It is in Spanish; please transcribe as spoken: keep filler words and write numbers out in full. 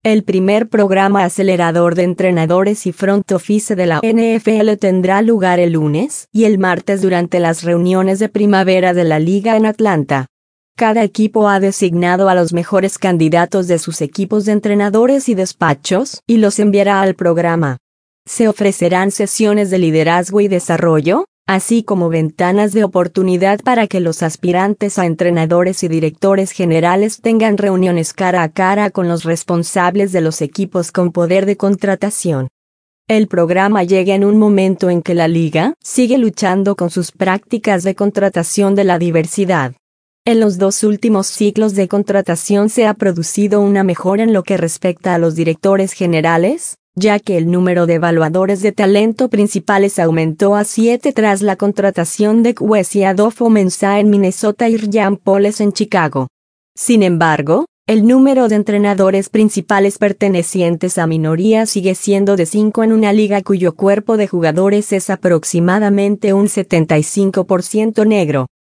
El primer programa acelerador de entrenadores y front office de la N F L tendrá lugar el lunes y el martes durante las reuniones de primavera de la liga en Atlanta. Cada equipo ha designado a los mejores candidatos de sus equipos de entrenadores y despachos y los enviará al programa. Se ofrecerán sesiones de liderazgo y desarrollo, así como ventanas de oportunidad para que los aspirantes a entrenadores y directores generales tengan reuniones cara a cara con los responsables de los equipos con poder de contratación. El programa llega en un momento en que la liga sigue luchando con sus prácticas de contratación de la diversidad. En los dos últimos ciclos de contratación se ha producido una mejora en lo que respecta a los directores generales, ya que el número de evaluadores de talento principales aumentó a siete tras la contratación de Kwesi Adofo-Mensah en Minnesota y Ryan Poles en Chicago. Sin embargo, el número de entrenadores principales pertenecientes a minorías sigue siendo de cinco en una liga cuyo cuerpo de jugadores es aproximadamente un setenta y cinco por ciento negro.